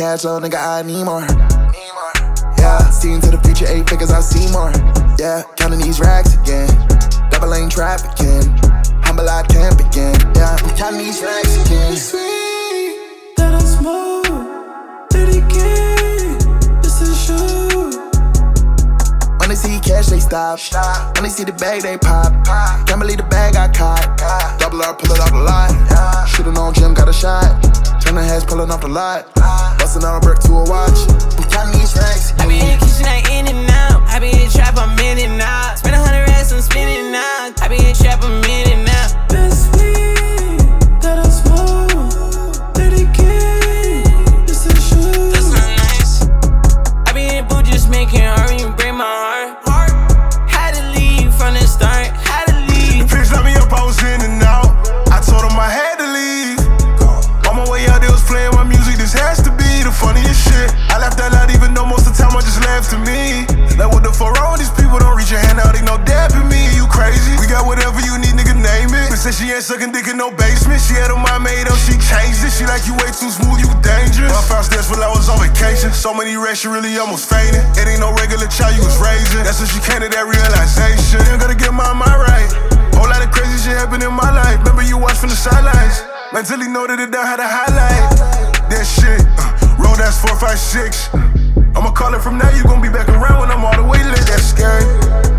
cash flow, nigga, I need more. Yeah, seeing to the future, 8 figures, I see more. Yeah, counting these racks again. Double lane trafficking. Humble, I can't begin. Yeah, I'm counting these racks again. Sweet that I smoke. 30K, this is shoe. When they see cash, they stop. When they see the bag, they pop. Can't believe the bag I caught. Double R, pull it off the lot. Should've known Jim got a shot. Turn the heads, pulling off the lot. Bustin' out a brick to a watch. I'm counting these racks. I be in the kitchen, I in and out. I be in the trap, I'm in and out. Spend 100 racks, I'm spinning out. I be in the trap, I'm in and out. Best weed that I smoke. 30K, this is shoe. That's not nice. I be in the booth just making art, you break my heart. Had to leave from the start, had to leave. The bitch let me up, I was in and out. I told him I had to leave. On my way out, they was playing my music. This has to be the funniest shit. I laughed out loud, even though most of the time I just laughed to me. Like, what the fuck wrong with these people? Don't reach your hand out, they no dapping me. You crazy? We got whatever you need, nigga, name it. But said she ain't sucking dick in no basement. She had her mind made up, she changed it. She like you way too smooth, you dangerous. My house that's when I was on vacation. So many racks, she really almost fainted. It ain't no regular child you was raising. That's when she came to that realization. You gotta get my mind right. Whole lot of crazy shit happened in my life. Remember you watched from the sidelines. Mentally noted it down, had to highlight that shit. Roll that's 4, 5, 6. I'ma call it from now, you gon' be back around when I'm all the way lit. That's scary.